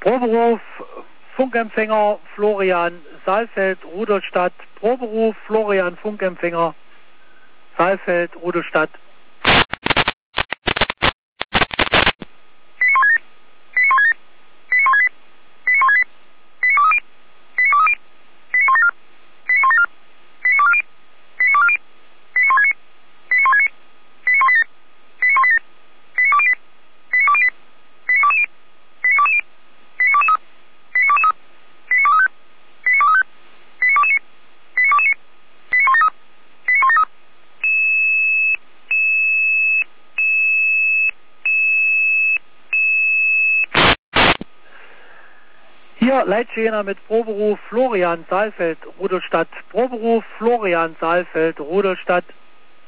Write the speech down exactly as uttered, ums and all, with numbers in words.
Proberuf, Funkempfänger Florian Saalfeld, Rudolstadt. Proberuf, Florian, Funkempfänger Saalfeld, Rudolstadt. Hier Leitschäner mit Proberuf Florian Saalfeld, Rudolstadt. Proberuf Florian Saalfeld, Rudolstadt.